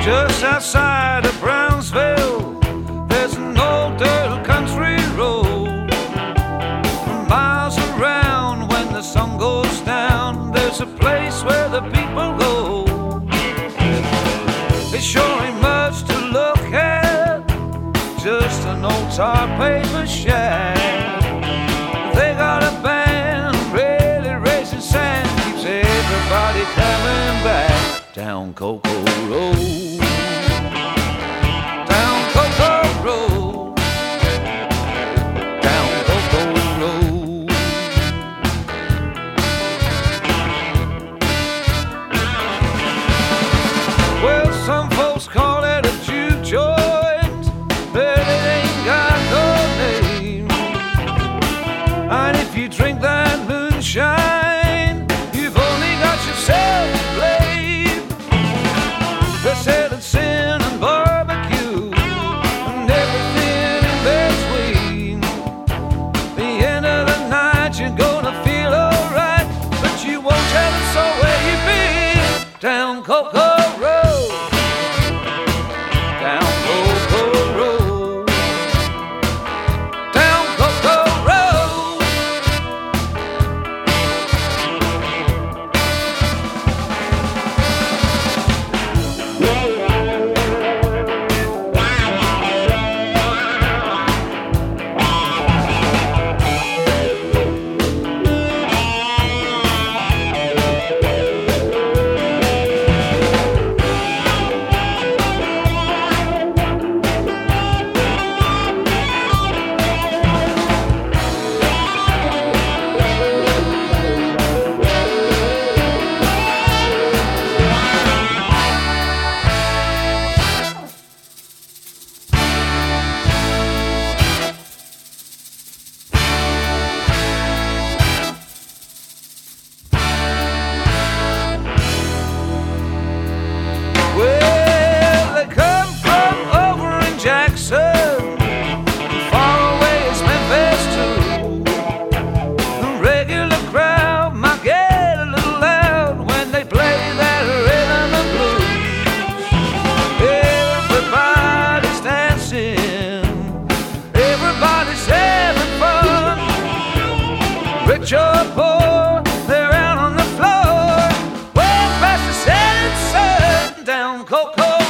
Just outside of Brownsville, there's an old dirt country road. For miles around, when the sun goes down, there's a place where the people go. It sure ain't much to look at, just an old tar paper shack. They got a band really raising sand, keeps everybody coming back down Cocoa Road. Some folks call it a juke joint, but it ain't got no name. And if you drink that moonshine, you've only got yourself to blame. They're selling sin and barbecue and everything in between. The end of the night, you're gonna feel alright, but you won't tell us so where you've been. Down Cocoa Road. Rich or poor, they're out on the floor, way past the setting sun, down Cocoa